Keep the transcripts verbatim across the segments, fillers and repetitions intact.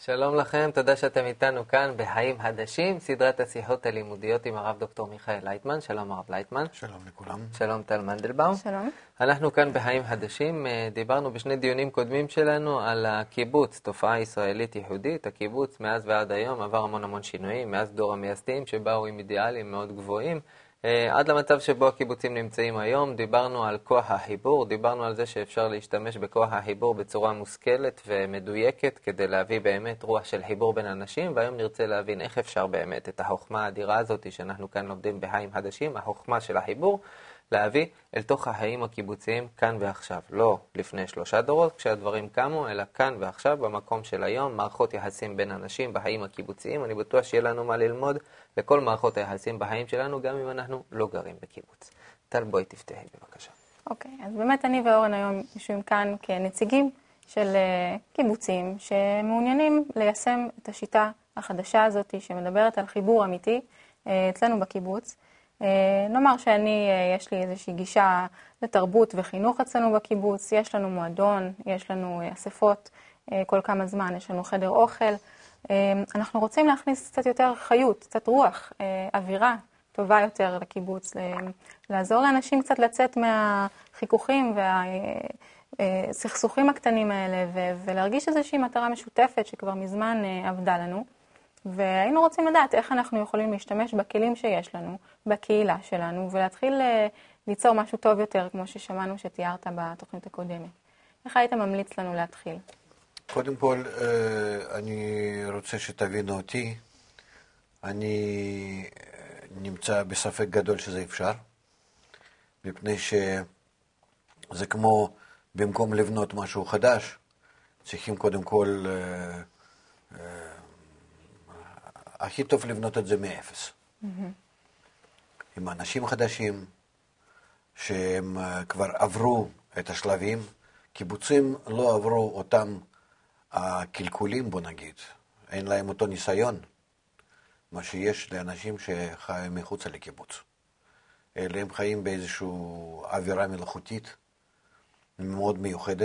שלום לכם, תודה שאתם איתנו כאן בחיים חדשים, סדרת השיחות הלימודיות עם הרב דוקטור מיכאל לייטמן. שלום הרב לייטמן. שלום לכולם. שלום טל מנדלבאום. שלום. אנחנו כאן בחיים חדשים, דיברנו בשני דיונים קודמים שלנו על הקיבוץ, תופעה ישראלית ייחודית. הקיבוץ מאז ועד היום עבר המון המון שינויים, מאז דור המייסדים שבאו עם אידיאלים מאוד גבוהים, עד למצב שבו הקיבוצים נמצאים היום. דיברנו על כוח החיבור, דיברנו על זה שאפשר להשתמש בכוח החיבור בצורה מושכלת ומדויקת כדי להביא באמת רוח של חיבור בין אנשים, והיום נרצה להבין איך אפשר באמת את החוכמה האדירה הזאת שאנחנו כאן לומדים בחיים חדשים, החוכמה של החיבור, להביא אל תוך החיים הקיבוציים כאן ועכשיו. לא לפני שלושה דורות כשהדברים קמו, אלא כאן ועכשיו במקום של היום, מערכות יחסים בין אנשים בחיים הקיבוציים. אני בטוח שיהיה לנו מה ללמוד לכל מערכות היחסים בחיים שלנו, גם אם אנחנו לא גרים בקיבוץ. טל, בואי תפתחי בבקשה. אוקיי, אז באמת אני ואורן היום יושבים כאן כנציגים של קיבוצים שמעוניינים ליישם את השיטה החדשה הזאת שמדברת על חיבור אמיתי אצלנו בקיבוץ. נאמר שאני, יש לי איזושהי גישה לתרבות וחינוך אצלנו בקיבוץ, יש לנו מועדון, יש לנו אספות כל כמה זמן, יש לנו חדר אוכל. אנחנו רוצים להכניס קצת יותר חיות, קצת רוח, אווירה טובה יותר לקיבוץ, לעזור לאנשים קצת לצאת מהחיכוכים והסכסוכים הקטנים האלה, ולהרגיש איזושהי מטרה משותפת שכבר מזמן עבדה לנו. והיינו רוצים לדעת איך אנחנו יכולים להשתמש בכלים שיש לנו, בקהילה שלנו, ולהתחיל ליצור משהו טוב יותר, כמו ששמענו שתיארת בתוכנית הקודמת. איך היית ממליץ לנו להתחיל? קודם כל, אני רוצה שתבינו אותי. אני נמצא בספק גדול שזה אפשר, מפני שזה כמו במקום לבנות משהו חדש, צריכים קודם כל הכי טוב לבנות את זה מאפס. Mm-hmm. עם אנשים חדשים שהם כבר עברו את השלבים. קיבוצים לא עברו אותם הקלקולים, בוא נגיד. אין להם אותו ניסיון, מה שיש לאנשים שחיים מחוץ לקיבוץ. אלה הם חיים באיזושהי אווירה מלאכותית מאוד מיוחדת,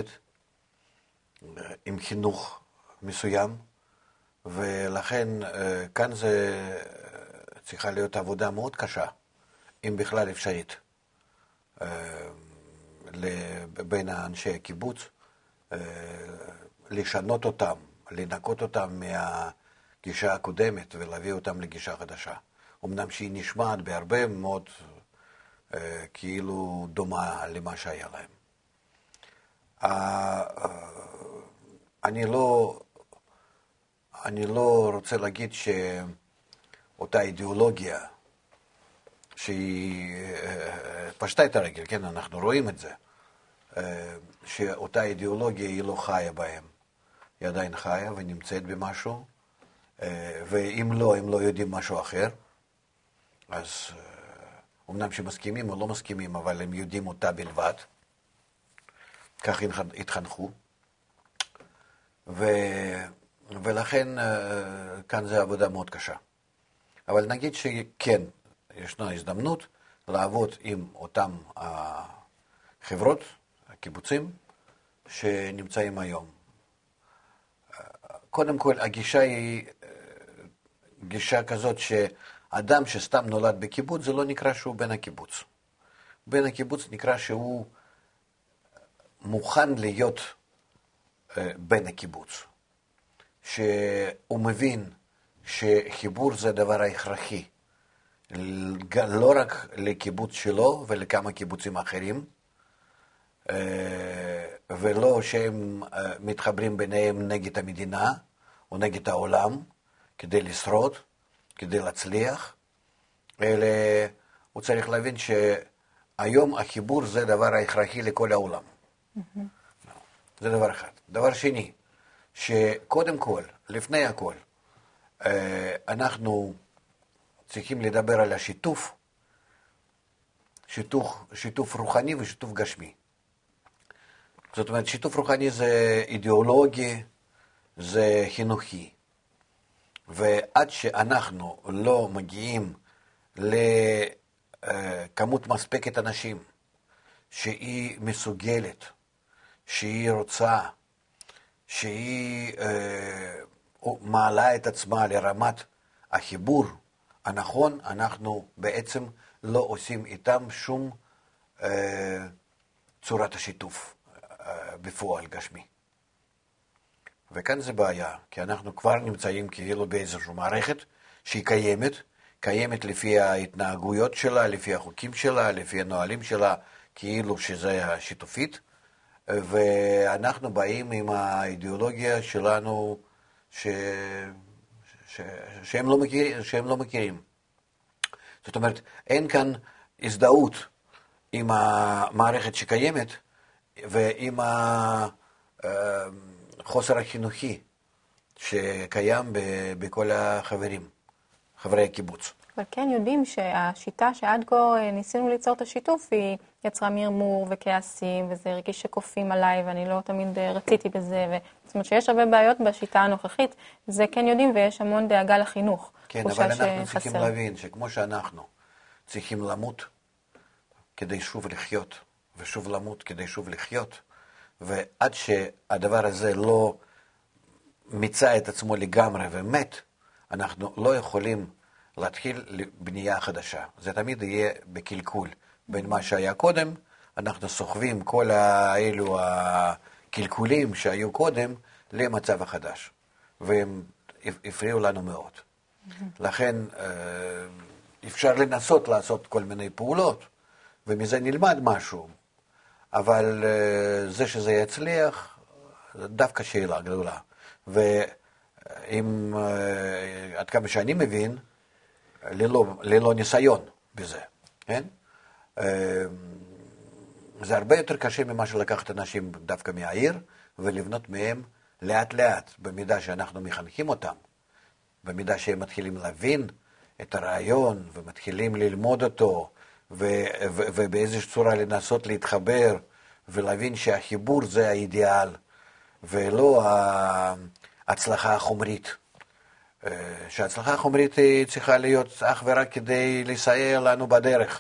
עם חינוך מסוים, ולכן כאן זה צריכה להיות עבודה מאוד קשה, אם בכלל אפשרית, בין אנשי הקיבוץ, לשנות אותם, לנקות אותם מהגישה הקודמת ולהביא אותם לגישה חדשה. אמנם שהיא נשמעת בהרבה מאוד כאילו דומה למה שהיה להם. אני לא... אני לא רוצה להגיד שאותה אידיאולוגיה שהיא פשטה את הרגל, כן, אנחנו רואים את זה, שאותה אידיאולוגיה היא לא חיה בהם, היא עדיין חיה ונמצאת במשהו, ואם לא, הם לא יודעים משהו אחר, אז אמנם שמסכימים או לא מסכימים, אבל הם יודעים אותה בלבד, כך התחנכו, ו... ולכן כאן זה עבודה מאוד קשה. אבל נגיד שכן, ישנה הזדמנות לעבוד עם אותם החברות, הקיבוצים, שנמצאים היום. קודם כל, הגישה היא גישה כזאת שאדם שסתם נולד בקיבוץ, זה לא נקרא שהוא בן הקיבוץ. בן הקיבוץ נקרא שהוא מוכן להיות בן הקיבוץ. שהוא מבין שחיבור זה דבר ההכרחי, לא רק לקיבוץ שלו ולכמה קיבוצים אחרים, ולא שהם מתחברים ביניהם נגד המדינה או נגד העולם, כדי לשרוד, כדי להצליח, אלא הוא צריך להבין שהיום החיבור זה דבר ההכרחי לכל העולם. Mm-hmm. זה דבר אחד. דבר שני, שקודם כל, לפני הכל, אנחנו צריכים לדבר על השיתוף, שיתוף, שיתוף רוחני ושיתוף גשמי. זאת אומרת, שיתוף רוחני זה אידיאולוגי, זה חינוכי. ועד שאנחנו לא מגיעים לכמות מספקת אנשים, שהיא מסוגלת, שהיא רוצה, שהיא אה, מעלה את עצמה לרמת החיבור הנכון, אנחנו בעצם לא עושים איתם שום אה, צורת השיתוף אה, בפועל גשמי. וכאן זה בעיה, כי אנחנו כבר נמצאים כאילו באיזושהי מערכת שהיא קיימת, קיימת לפי ההתנהגויות שלה, לפי החוקים שלה, לפי הנהלים שלה, כאילו שזה השיתופית, ואנחנו באים עם האידיאולוגיה שלנו ש... ש... שהם, לא מכיר... שהם לא מכירים. זאת אומרת, אין כאן הזדהות עם המערכת שקיימת ועם החוסר החינוכי שקיים בכל החברים, חברי הקיבוץ. אבל כן יודעים שהשיטה שעד כה ניסינו ליצור את השיתוף היא יצרה מרמור וכעסים, וזה הרגיש שקופים עליי ואני לא תמיד רציתי בזה. ו... זאת אומרת שיש הרבה בעיות בשיטה הנוכחית, זה כן יודעים, ויש המון דאגה לחינוך. כן, אבל אנחנו צריכים להבין שכמו שאנחנו צריכים למות כדי שוב לחיות, ושוב למות כדי שוב לחיות, ועד שהדבר הזה לא מיצה את עצמו לגמרי ומת, אנחנו לא יכולים להתחיל בנייה חדשה. זה תמיד יהיה בקלקול בין מה שהיה קודם, אנחנו סוחבים כל האלו הקלקולים שהיו קודם למצב החדש, והם הפריעו לנו מאוד. לכן אפשר לנסות לעשות כל מיני פעולות, ומזה נלמד משהו, אבל זה שזה יצליח, דווקא שאלה גדולה. ואם, עד כמה שאני מבין, ללא, ללא ניסיון בזה, כן? זה הרבה יותר קשה ממה שלקחת אנשים דווקא מהעיר, ולבנות מהם לאט לאט, במידה שאנחנו מחנכים אותם, במידה שהם מתחילים להבין את הרעיון, ומתחילים ללמוד אותו, ו- ו- ובאיזושהי צורה לנסות להתחבר, ולהבין שהחיבור זה האידיאל, ולא ההצלחה החומרית. שההצלחה החומרית היא צריכה להיות אך ורק כדי לסייע לנו בדרך,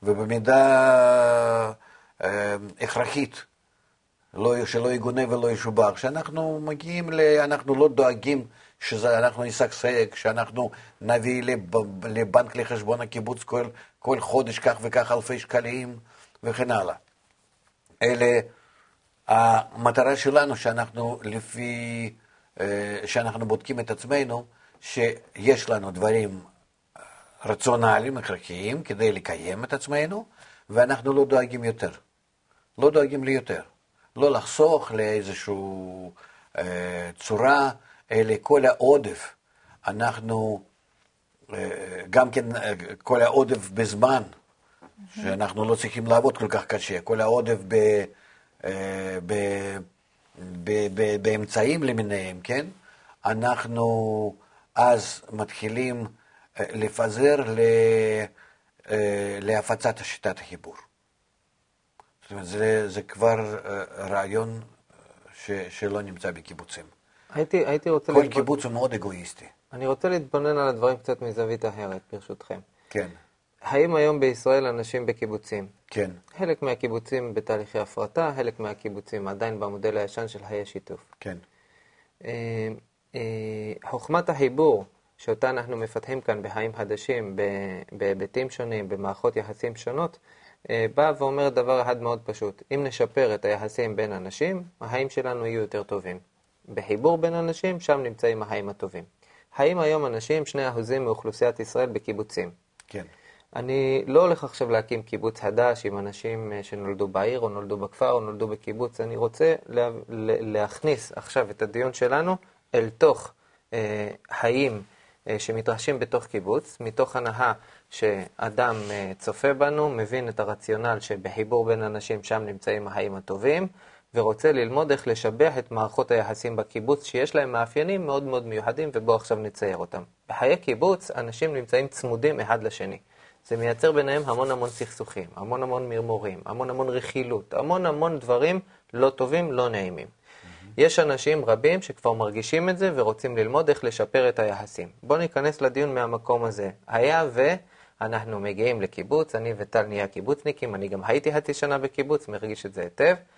ובמידה הכרחית, לא, שלא יגונה ולא ישובח. כשאנחנו מגיעים, ל, אנחנו לא דואגים שאנחנו נשגשג, שאנחנו נביא לב, לבנק לחשבון הקיבוץ כל, כל חודש כך וכך אלפי שקלים וכן הלאה. אלה המטרה שלנו, שאנחנו לפי, שאנחנו בודקים את עצמנו, שיש לנו דברים רציונליים, הכרחיים, כדי לקיים את עצמנו, ואנחנו לא דואגים יותר. לא דואגים לי יותר. לא לחסוך לאיזושהי אה, צורה, אלא כל העודף. אנחנו, אה, גם כן, אה, כל העודף בזמן, mm-hmm. שאנחנו לא צריכים לעבוד כל כך קשה, כל העודף ב, אה, ב, ב, ב, באמצעים למיניהם, כן? אנחנו אז מתחילים אה, לפזר ל, אה, להפצת שיטת החיבור. זאת אומרת, זה, זה כבר רעיון ש, שלא נמצא בקיבוצים. הייתי, הייתי רוצה כל להתבונ... קיבוץ הוא מאוד אגואיסטי. אני רוצה להתבונן על הדברים קצת מזווית אחרת, ברשותכם. כן. האם היום בישראל אנשים בקיבוצים? כן. חלק מהקיבוצים בתהליכי הפרטה, חלק מהקיבוצים עדיין במודל הישן של חיי שיתוף. כן. אה, אה, חוכמת החיבור שאותה אנחנו מפתחים כאן בחיים חדשים, בהיבטים שונים, במערכות יחסים שונות, בא ואומר דבר אחד מאוד פשוט. אם נשפר את היחסים בין אנשים, החיים שלנו יהיו יותר טובים. בחיבור בין אנשים, שם נמצאים החיים הטובים. האם היום אנשים, שני אחוזים מאוכלוסיית ישראל בקיבוצים? כן. אני לא הולך עכשיו להקים קיבוץ חדש עם אנשים שנולדו בעיר או נולדו בכפר או נולדו בקיבוץ. אני רוצה לה, להכניס עכשיו את הדיון שלנו אל תוך אה, חיים אה, שמתרחשים בתוך קיבוץ, מתוך הנאה שאדם אה, צופה בנו, מבין את הרציונל שבחיבור בין אנשים שם נמצאים החיים הטובים, ורוצה ללמוד איך לשבח את מערכות היחסים בקיבוץ שיש להם מאפיינים מאוד מאוד מיוחדים, ובוא עכשיו נצייר אותם. בחיי קיבוץ אנשים נמצאים צמודים אחד לשני. זה מייצר ביניהם המון המון סכסוכים, המון המון מרמורים, המון המון רכילות, המון המון דברים לא טובים, לא נעימים. Mm-hmm. יש אנשים רבים שכבר מרגישים את זה ורוצים ללמוד איך לשפר את היחסים. בואו ניכנס לדיון מהמקום הזה. היה ואנחנו מגיעים לקיבוץ, אני וטל נהיה קיבוצניקים, אני גם הייתי חצי שנה בקיבוץ, מרגיש את זה היטב.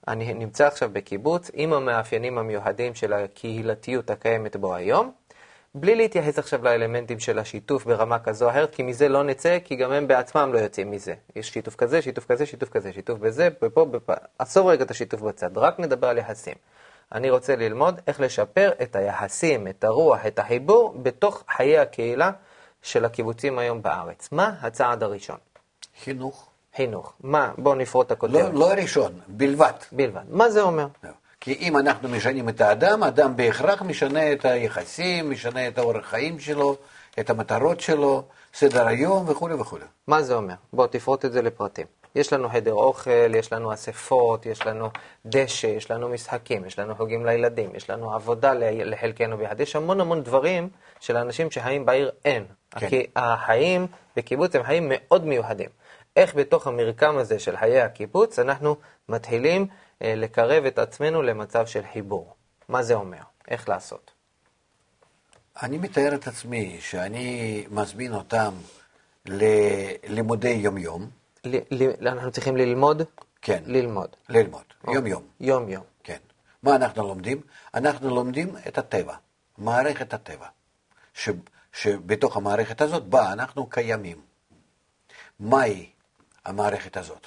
אני נמצא עכשיו בקיבוץ עם המאפיינים המיוחדים של הקהילתיות הקיימת בו היום, בלי להתייחס עכשיו לאלמנטים של השיתוף ברמה כזו או אחרת, כי מזה לא נצא, כי גם הם בעצמם לא יוצאים מזה. יש שיתוף כזה, שיתוף כזה, שיתוף כזה, שיתוף בזה, ופה, בפה. עשור רגע את השיתוף בצד, רק נדבר על יחסים. אני רוצה ללמוד איך לשפר את היחסים, את הרוח, את החיבור, בתוך חיי הקהילה של הקיבוצים היום בארץ. מה הצעד הראשון? חינוך. חינוך. מה? בואו נפרוט את הכותרת. לא, לא ראשון, בלבד. בלבד. מה זה אומר? לא. כי אם אנחנו משנים את האדם, האדם בהכרח משנה את היחסים, משנה את האורח חיים שלו, את המטרות שלו, סדר היום וכו' וכו'. מה זה אומר? בואו תפרוט את זה לפרטים. יש לנו חדר אוכל, יש לנו אספות, יש לנו דשא, יש לנו משחקים, יש לנו חוגים לילדים, יש לנו עבודה לחלקנו ביחד. יש המון המון דברים של אנשים שחיים בעיר אין. כן. כי החיים בקיבוץ הם חיים מאוד מיוחדים. איך בתוך המרקם הזה של חיי הקיבוץ אנחנו מתחילים אה, לקרב את עצמנו למצב של חיבור. מה זה אומר? איך לעשות? אני מתאר את עצמי שאני מזמין אותם ללימודי יום-יום. ל- ל- אנחנו צריכים ללמוד? כן. ללמוד. ללמוד, יום-יום. יום-יום. כן. מה אנחנו לומדים? אנחנו לומדים את הטבע, מערכת הטבע. ש, שבתוך המערכת הזאת בה אנחנו קיימים. מהי המערכת הזאת?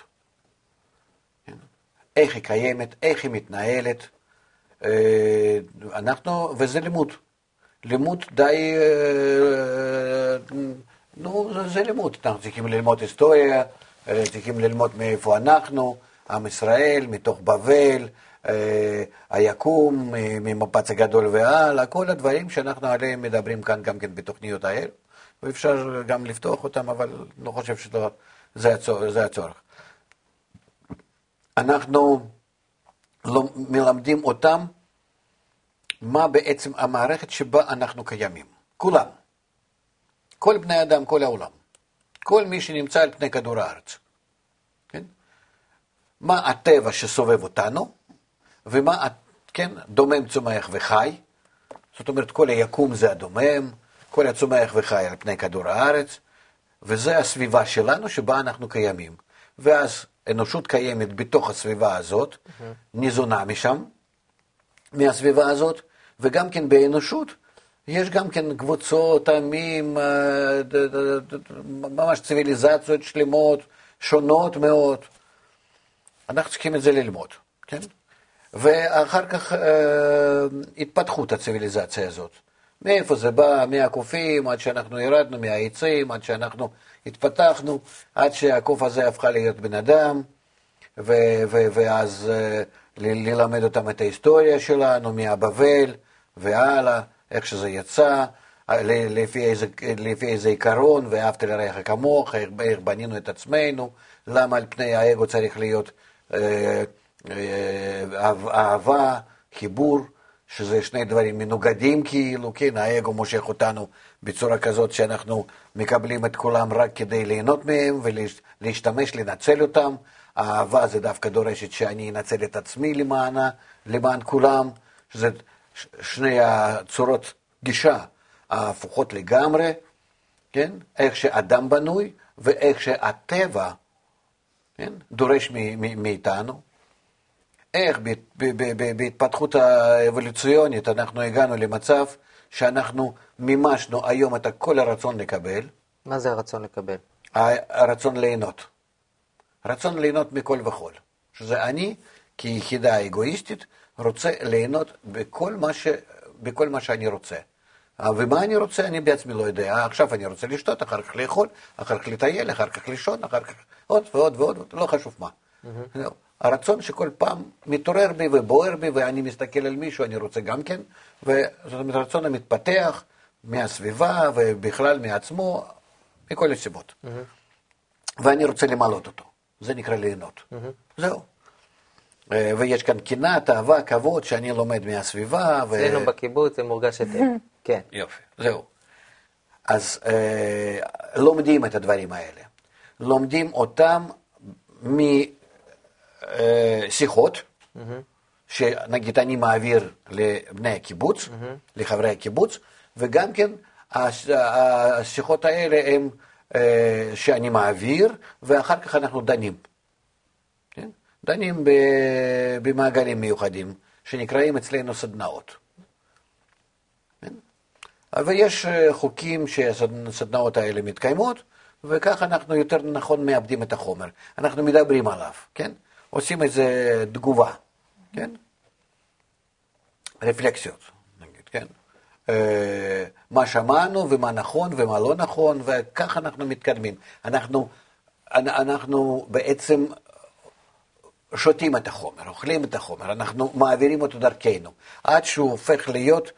איך היא קיימת, איך היא מתנהלת, אנחנו, וזה לימוד. לימוד די, נו, זה לימוד. אנחנו צריכים ללמוד היסטוריה, צריכים ללמוד מאיפה אנחנו, עם ישראל, מתוך בבל, היקום, ממפץ הגדול והעל, כל הדברים שאנחנו עליהם מדברים כאן גם כן בתוכניות האלה, ואפשר גם לפתוח אותם, אבל לא חושב שזה הצורך. אנחנו לא מלמדים אותם מה בעצם המערכת שבה אנחנו קיימים. כולם. כל בני אדם, כל העולם. כל מי שנמצא על פני כדור הארץ. כן? מה הטבע שסובב אותנו, ומה, כן, דומם, צומח וחי. זאת אומרת, כל היקום זה הדומם, כל הצומח וחי על פני כדור הארץ, וזה הסביבה שלנו שבה אנחנו קיימים. ואז אנושות קיימת בתוך הסביבה הזאת, mm-hmm. ניזונה משם, מהסביבה הזאת, וגם כן באנושות, יש גם כן קבוצות, עמים, ממש ציוויליזציות שלמות, שונות מאוד. אנחנו צריכים את זה ללמוד, כן? ואחר כך אה, התפתחות הציוויליזציה הזאת. מאיפה זה בא? מהקופים, עד שאנחנו ירדנו, מהעצים, עד שאנחנו התפתחנו, עד שהקוף הזה הפכה להיות בן אדם, ו- ו- ואז אה, ל- ללמד אותם את ההיסטוריה שלנו, מהבבל והלאה, איך שזה יצא, לפי איזה, לפי איזה עיקרון, ואהבת לרעך כמוך, איך, איך בנינו את עצמנו, למה על פני האגו צריך להיות אה, אה, אהבה, חיבור, שזה שני דברים מנוגדים כאילו, כן, האגו מושך אותנו בצורה כזאת שאנחנו מקבלים את כולם רק כדי ליהנות מהם ולהשתמש, לנצל אותם. האהבה זה דווקא דורשת שאני אנצל את עצמי למענה, למען כולם, שזה שני הצורות גישה ההפוכות לגמרי, כן, איך שאדם בנוי ואיך שהטבע, כן, דורש מאיתנו. איך בהתפתחות האבולוציונית אנחנו הגענו למצב שאנחנו מימשנו היום את כל הרצון לקבל. מה זה הרצון לקבל? הרצון ליהנות. רצון ליהנות מכל וכל. שזה אני, כיחידה אגואיסטית, רוצה ליהנות בכל מה, ש... בכל מה שאני רוצה. ומה אני רוצה, אני בעצמי לא יודע. עכשיו אני רוצה לשתות, אחר כך לאכול, אחר כך לטייל, אחר כך לישון, אחר כך עוד ועוד ועוד, לא חשוב מה. Mm-hmm. הרצון שכל פעם מתעורר בי ובוער בי, ואני מסתכל על מישהו, אני רוצה גם כן, וזאת אומרת, הרצון המתפתח מהסביבה ובכלל מעצמו, מכל הסיבות. Mm-hmm. ואני רוצה למלות אותו. זה נקרא ליהנות. Mm-hmm. זהו. ויש כאן קנאה, אהבה, כבוד, שאני לומד מהסביבה. אצלנו ו... בקיבוץ זה מורגש היטב. כן. יופי, זהו. אז אה, לומדים את הדברים האלה. לומדים אותם משיחות, mm-hmm. שנגיד אני מעביר לבני הקיבוץ, mm-hmm. לחברי הקיבוץ, וגם כן השיחות האלה הם אה, שאני מעביר, ואחר כך אנחנו דנים. כן? דנים במעגלים מיוחדים, שנקראים אצלנו סדנאות. ויש חוקים שהסדנאות האלה מתקיימות, וכך אנחנו יותר נכון מאבדים את החומר. אנחנו מדברים עליו, כן? עושים איזו תגובה, כן? רפלקסיות, נגיד, כן? מה שמענו ומה נכון ומה לא נכון, וכך אנחנו מתקדמים. אנחנו, אנחנו בעצם שותים את החומר, אוכלים את החומר, אנחנו מעבירים אותו דרכנו, עד שהוא הופך להיות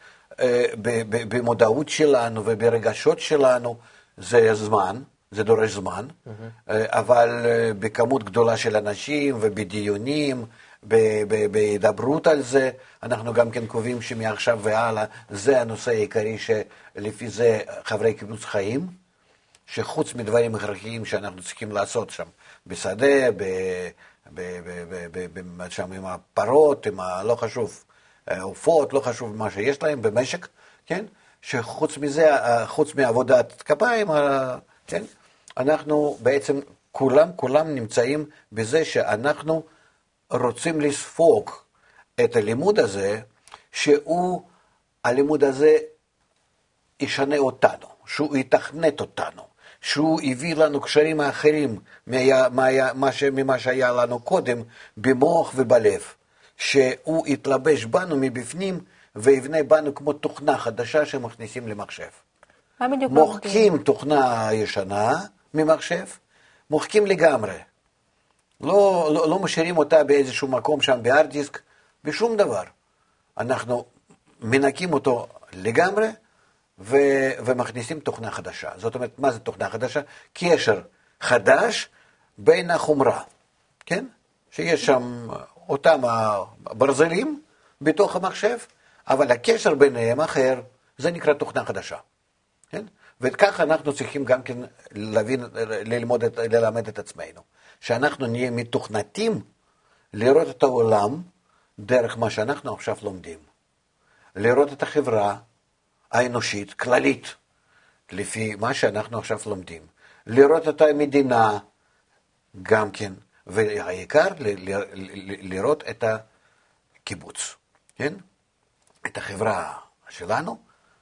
במודעות שלנו וברגשות שלנו. זה זמן, זה דורש זמן, mm-hmm. אבל בכמות גדולה של אנשים ובדיונים, בהידברות על זה, אנחנו גם כן קובעים שמעכשיו והלאה זה הנושא העיקרי שלפי זה חברי קיבוץ חיים, שחוץ מדברים הכרחיים שאנחנו צריכים לעשות שם, בשדה, ב, ב, ב, ב, ב, שם עם הפרות, עם ה, לא חשוב, עופות, לא חשוב מה שיש להם במשק, כן? שחוץ מזה, חוץ מעבודת כפיים, כן? אנחנו בעצם כולם, כולם נמצאים בזה שאנחנו רוצים לספוג את הלימוד הזה, שהוא, הלימוד הזה ישנה אותנו, שהוא יתכנת אותנו, שהוא הביא לנו קשרים האחרים ממה שהיה לנו קודם במוח ובלב, שהוא יתלבש בנו מבפנים ויבנה בנו כמו תוכנה חדשה שמכניסים למחשב. מוחקים תוכנה ישנה ממחשב, מוחקים לגמרי. לא, לא, לא משאירים אותה באיזשהו מקום שם בהארד דיסק, בשום דבר. אנחנו מנקים אותו לגמרי ו, ומכניסים תוכנה חדשה. זאת אומרת, מה זה תוכנה חדשה? קשר חדש בין החומרה, כן? שיש שם אותם הברזלים בתוך המחשב, אבל הקשר ביניהם אחר, זה נקרא תוכנה חדשה. כן? וכך אנחנו צריכים גם כן להבין, ללמוד, ללמד את עצמנו. שאנחנו נהיה מתוכנתים לראות את העולם דרך מה שאנחנו עכשיו לומדים. לראות את החברה האנושית, כללית, לפי מה שאנחנו עכשיו לומדים. לראות את המדינה גם כן, והעיקר ל- ל- ל- לראות את הקיבוץ, כן? את החברה שלנו,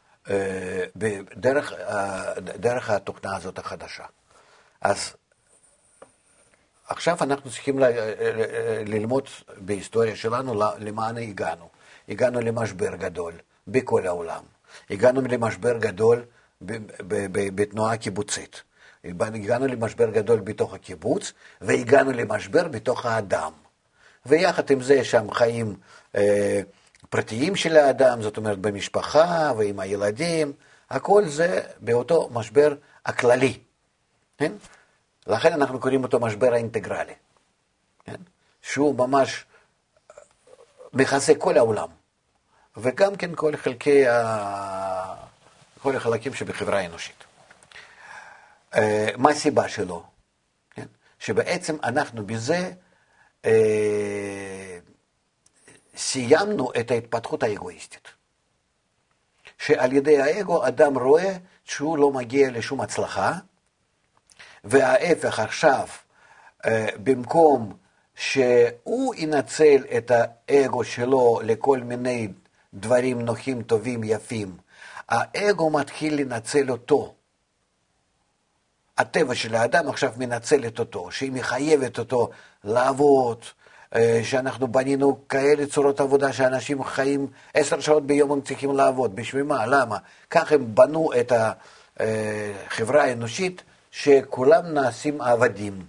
בדרך, דרך התוכנה הזאת החדשה. אז עכשיו אנחנו צריכים ל- ללמוד בהיסטוריה שלנו למען הגענו. הגענו למשבר גדול בכל העולם. הגענו למשבר גדול בתנועה קיבוצית. הגענו למשבר גדול בתוך הקיבוץ, והגענו למשבר בתוך האדם. ויחד עם זה שם חיים אה, פרטיים של האדם, זאת אומרת במשפחה ועם הילדים, הכל זה באותו משבר הכללי. כן? לכן אנחנו קוראים אותו משבר האינטגרלי. כן? שהוא ממש מכסה כל העולם. וגם כן כל חלקי ה... כל החלקים שבחברה האנושית. מה הסיבה שלו? כן? שבעצם אנחנו בזה אה, סיימנו את ההתפתחות האגואיסטית. שעל ידי האגו אדם רואה שהוא לא מגיע לשום הצלחה, וההפך עכשיו, אה, במקום שהוא ינצל את האגו שלו לכל מיני דברים נוחים, טובים, יפים, האגו מתחיל לנצל אותו. הטבע של האדם עכשיו מנצלת אותו, שהיא מחייבת אותו לעבוד, שאנחנו בנינו כאלה צורות עבודה שאנשים חיים עשר שעות ביום הם צריכים לעבוד. בשביל מה? למה? כך הם בנו את החברה האנושית שכולם נעשים עבדים.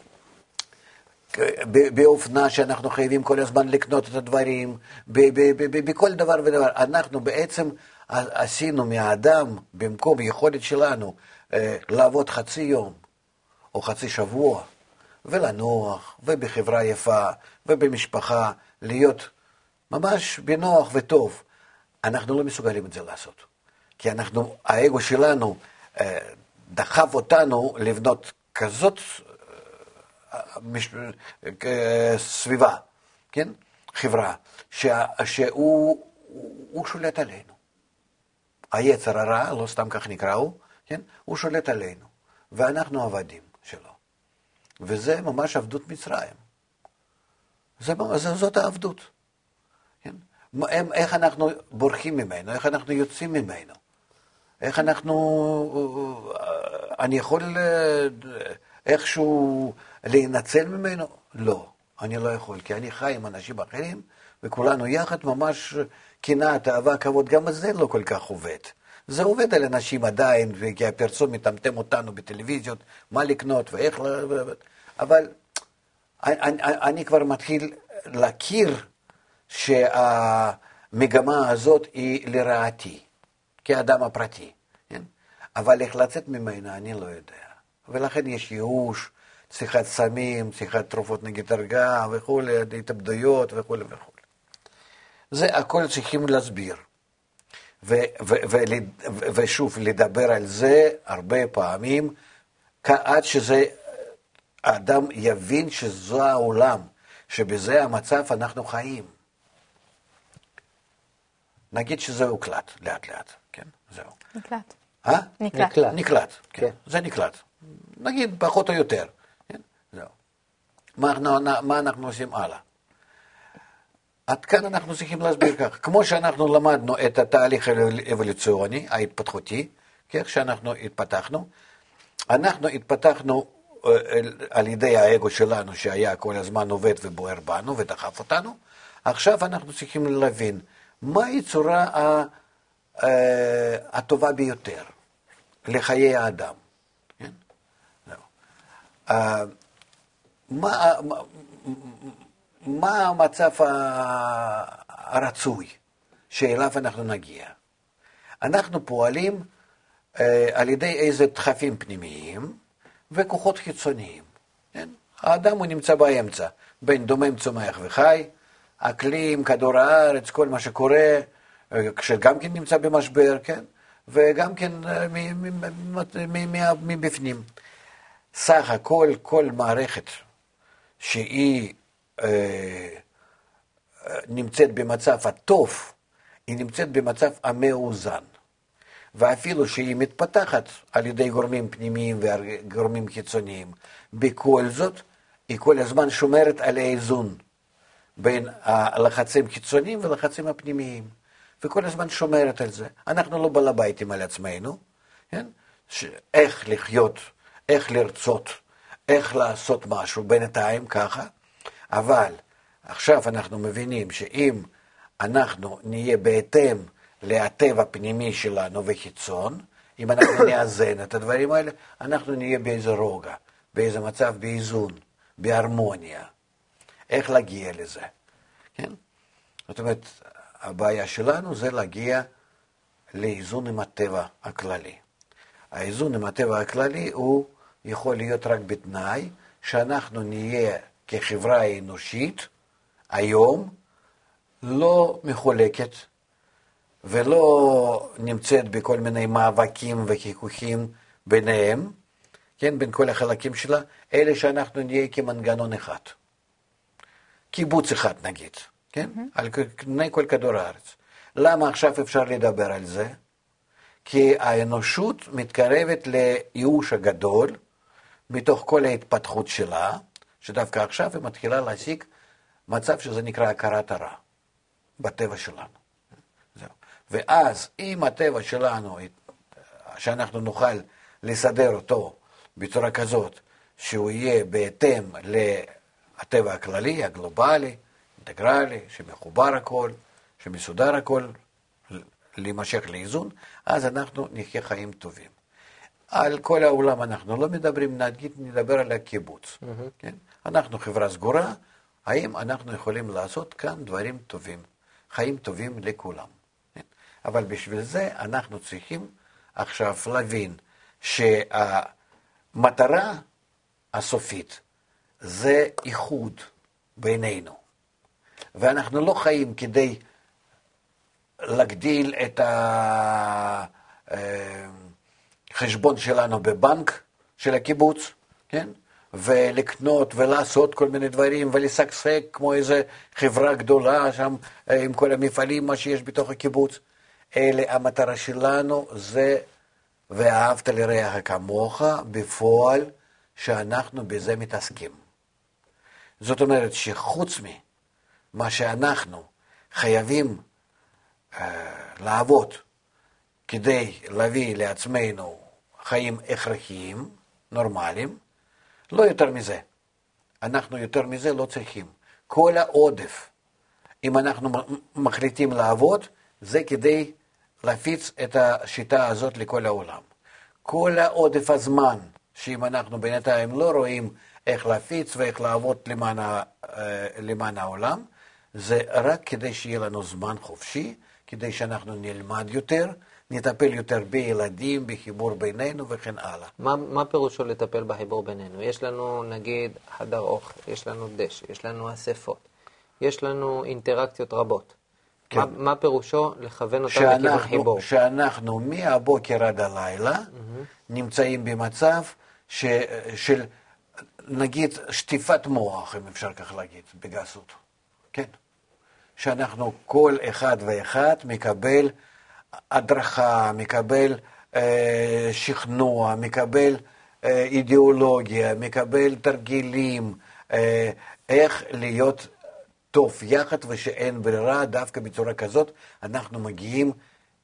באופנה שאנחנו חייבים כל הזמן לקנות את הדברים, בכל דבר ודבר. אנחנו בעצם עשינו מהאדם, במקום יכולת שלנו, לעבוד חצי יום או חצי שבוע, ולנוח, ובחברה יפה, ובמשפחה, להיות ממש בנוח וטוב. אנחנו לא מסוגלים את זה לעשות. כי אנחנו, האגו שלנו דחף אותנו לבנות כזאת סביבה, כן? חברה, שהוא הוא שולט עלינו. היצר הרע, לא סתם כך נקראו, כן? הוא שולט עלינו, ואנחנו עבדים שלו. וזה ממש עבדות מצרים. זה, זה, זאת העבדות. כן? הם, איך אנחנו בורחים ממנו, איך אנחנו יוצאים ממנו, איך אנחנו, אני יכול איכשהו להינצל ממנו? לא, אני לא יכול, כי אני חי עם אנשים אחרים, וכולנו יחד ממש קנאת, אהבה, כבוד, גם זה לא כל כך עובד. זה עובד על אנשים עדיין, כי הפרסום מטמטם אותנו בטלוויזיות, מה לקנות ואיך, אבל אני, אני כבר מתחיל להכיר שהמגמה הזאת היא לרעתי, כאדם הפרטי, כן? אבל איך לצאת ממנה אני לא יודע. ולכן יש ייאוש, צריכת סמים, צריכת תרופות נגד הרגעה וכו', התאבדויות וכו' וכו'. זה הכל צריכים להסביר. ו- ו- ו- ו- ושוב, לדבר על זה הרבה פעמים, עד שזה, האדם יבין שזו העולם, שבזה המצב אנחנו חיים. נגיד שזה הוקלט, לאט לאט, כן? זהו. נקלט. אה? נקלט. נקלט, כן. זה נקלט. נגיד פחות או יותר, כן? זהו. מה אנחנו, מה אנחנו עושים הלאה? עד כאן אנחנו צריכים להסביר כך. כמו שאנחנו למדנו את התהליך האבולוציוני, ההתפתחותי, איך שאנחנו התפתחנו, אנחנו התפתחנו על ידי האגו שלנו, שהיה כל הזמן עובד ובוער בנו ודחף אותנו. עכשיו אנחנו צריכים להבין מהי צורה הטובה ביותר לחיי האדם. כן? מה, מה המצב הרצוי שאליו אנחנו נגיע? אנחנו פועלים על ידי איזה דחפים פנימיים וכוחות חיצוניים. כן? האדם הוא נמצא באמצע, בין דומם, צומח וחי, אקלים, כדור הארץ, כל מה שקורה, כשגם כן נמצא במשבר, כן? וגם כן מבפנים. סך הכל, כל מערכת שהיא אה, נמצאת במצב הטוב, היא נמצאת במצב המאוזן. ואפילו שהיא מתפתחת על ידי גורמים פנימיים וגורמים חיצוניים, בכל זאת היא כל הזמן שומרת על האיזון בין הלחצים חיצוניים ולחצים הפנימיים, וכל הזמן שומרת על זה. אנחנו לא בעל הביתים על עצמנו, כן? איך לחיות, איך לרצות, איך לעשות משהו בינתיים ככה, אבל עכשיו אנחנו מבינים שאם אנחנו נהיה בהתאם לטבע הפנימי שלנו וחיצון, אם אנחנו נאזן את הדברים האלה, אנחנו נהיה באיזה רוגע, באיזה מצב באיזון, בהרמוניה. איך להגיע לזה? כן? זאת אומרת, הבעיה שלנו זה להגיע לאיזון עם הטבע הכללי. האיזון עם הטבע הכללי הוא יכול להיות רק בתנאי שאנחנו נהיה כחברה אנושית היום לא מחולקת ולא נמצאת בכל מיני מאבקים וחיכוכים ביניהם, כן, בין כל החלקים שלה, אלה שאנחנו נהיה כמנגנון אחד. קיבוץ אחד נגיד, כן? Mm-hmm. על פני כל כדור הארץ. למה עכשיו אפשר לדבר על זה? כי האנושות מתקרבת לייאוש הגדול, מתוך כל ההתפתחות שלה, שדווקא עכשיו היא מתחילה להשיג מצב שזה נקרא הכרת הרע, בטבע שלנו. זהו. ואז אם הטבע שלנו, שאנחנו נוכל לסדר אותו בצורה כזאת, שהוא יהיה בהתאם לטבע הכללי, הגלובלי, אינטגרלי, שמחובר הכל, שמסודר הכל, להימשך לאיזון, אז אנחנו נחיה חיים טובים. על כל העולם אנחנו לא מדברים, נגיד נדבר על הקיבוץ. Mm-hmm. כן? אנחנו חברה סגורה, האם אנחנו יכולים לעשות כאן דברים טובים, חיים טובים לכולם. כן? אבל בשביל זה אנחנו צריכים עכשיו להבין שהמטרה הסופית זה איחוד בינינו. ואנחנו לא חיים כדי להגדיל את החשבון שלנו בבנק של הקיבוץ, כן? ולקנות ולעשות כל מיני דברים ולשגשג כמו איזה חברה גדולה שם עם כל המפעלים, מה שיש בתוך הקיבוץ. אלה המטרה שלנו זה ואהבת לרעך כמוך, בפועל שאנחנו בזה מתעסקים. זאת אומרת שחוץ מה שאנחנו חייבים uh, לעבוד כדי להביא לעצמנו חיים הכרחיים, נורמליים, לא יותר מזה. אנחנו יותר מזה לא צריכים. כל העודף, אם אנחנו מחליטים לעבוד, זה כדי להפיץ את השיטה הזאת לכל העולם. כל העודף הזמן, שאם אנחנו בינתיים לא רואים איך להפיץ ואיך לעבוד למען, למען העולם, זה רק כדי שיהיה לנו זמן חופשי, כדי שאנחנו נלמד יותר, נטפל יותר בילדים, בחיבור בינינו וכן הלאה. מה, מה פירושו לטפל בחיבור בינינו? יש לנו נגיד חדר אוכל, יש לנו דשא, יש לנו אספות, יש לנו אינטראקציות רבות. כן. מה, מה פירושו לכוון אותם לכיוון חיבור? שאנחנו מהבוקר עד הלילה mm-hmm. נמצאים במצב ש, של נגיד שטיפת מוח, אם אפשר כך להגיד, בגסות. כן. שאנחנו כל אחד ואחד מקבל הדרכה, מקבל אה, שכנוע, מקבל אה, אידיאולוגיה, מקבל תרגילים, אה, איך להיות טוב יחד ושאין ברירה, דווקא בצורה כזאת אנחנו מגיעים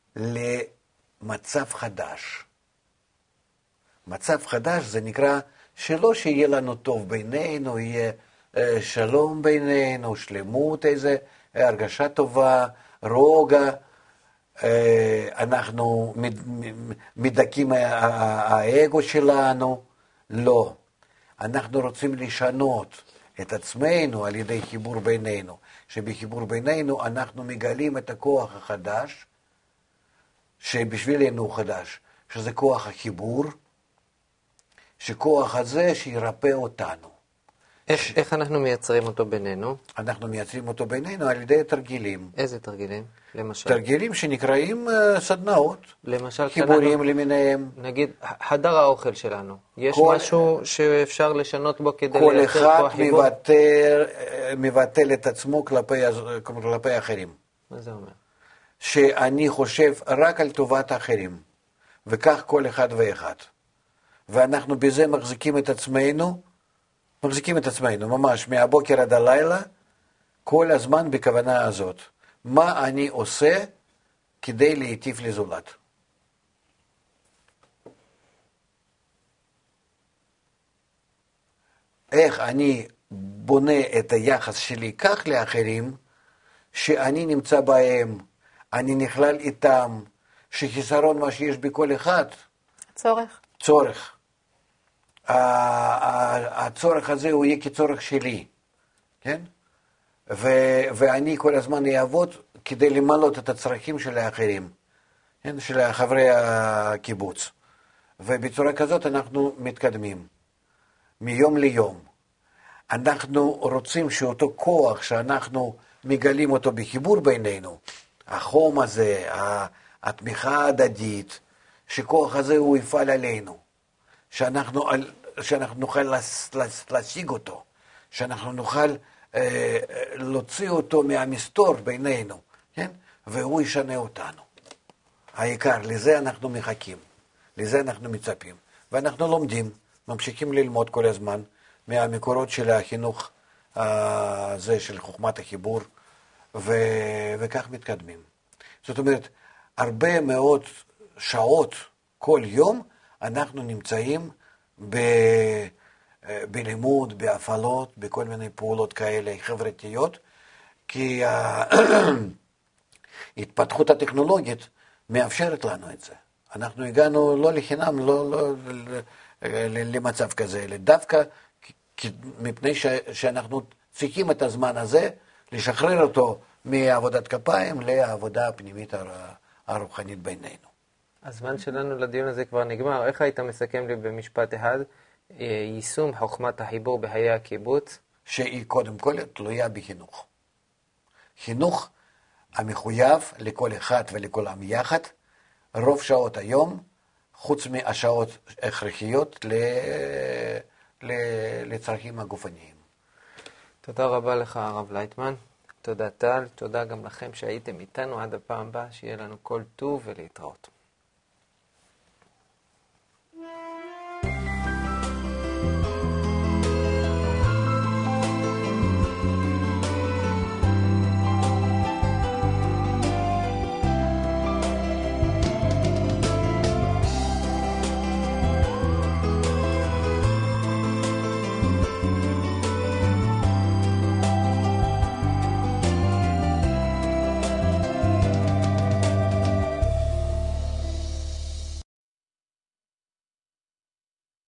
למצב חדש. מצב חדש זה נקרא שלא שיהיה לנו טוב בינינו, יהיה אה, שלום בינינו, שלמות, איזה הרגשה טובה, רוגע, אנחנו מדכים האגו שלנו, לא. אנחנו רוצים לשנות את עצמנו על ידי חיבור בינינו, שבחיבור בינינו אנחנו מגלים את הכוח החדש, שבשבילנו הוא חדש, שזה כוח החיבור, שכוח הזה שירפא אותנו. איך, ש... איך אנחנו מייצרים אותו בינינו? אנחנו מייצרים אותו בינינו על ידי תרגילים. איזה תרגילים? למשל? תרגילים שנקראים uh, סדנאות. למשל, חיבורים אנחנו, למיניהם. נגיד, חדר האוכל שלנו. יש כל, משהו שאפשר לשנות בו כדי לייצר כוח חיבור? כל אחד מבטל, מבטל את עצמו כלפי, כלפי אחרים. מה זה אומר? שאני חושב רק על טובת האחרים. וכך כל אחד ואחד. ואנחנו בזה מחזיקים את עצמנו, מחזיקים את עצמנו ממש מהבוקר עד הלילה, כל הזמן בכוונה הזאת. מה אני עושה כדי להיטיב לזולת? איך אני בונה את היחס שלי כך לאחרים, שאני נמצא בהם, אני נכלל איתם, שחיסרון מה שיש בכל אחד. צורך. צורך. הצורך הזה הוא יהיה כצורך שלי, כן? ו- ואני כל הזמן אעבוד כדי למלות את הצרכים של האחרים, כן? של חברי הקיבוץ. ובצורה כזאת אנחנו מתקדמים, מיום ליום. אנחנו רוצים שאותו כוח שאנחנו מגלים אותו בחיבור בינינו, החום הזה, התמיכה ההדדית, שכוח הזה הוא יפעל עלינו. שאנחנו, שאנחנו נוכל להשיג אותו, שאנחנו נוכל אה, להוציא אותו מהמסתור בינינו, כן? והוא ישנה אותנו. העיקר, לזה אנחנו מחכים, לזה אנחנו מצפים. ואנחנו לומדים, ממשיכים ללמוד כל הזמן, מהמקורות של החינוך הזה, של חוכמת החיבור, ו, וכך מתקדמים. זאת אומרת, הרבה מאוד שעות כל יום, אנחנו נמצאים ב, בלימוד, בהפעלות, בכל מיני פעולות כאלה חברתיות, כי ההתפתחות הטכנולוגית מאפשרת לנו את זה. אנחנו הגענו לא לחינם, לא, לא, למצב כזה, אלא דווקא מפני ש, שאנחנו צריכים את הזמן הזה, לשחרר אותו מעבודת כפיים לעבודה הפנימית הרוחנית בינינו. הזמן שלנו לדיון הזה כבר נגמר. איך היית מסכם לי במשפט אחד? יישום חוכמת החיבור בחיי הקיבוץ? שהיא קודם כל תלויה בחינוך. חינוך המחויב לכל אחד ולכל עם יחד, רוב שעות היום, חוץ מהשעות הכרחיות ל... ל... לצרכים הגופניים. תודה רבה לך הרב לייטמן. תודה טל, תודה גם לכם שהייתם איתנו. עד הפעם הבאה, שיהיה לנו כל טוב ולהתראות.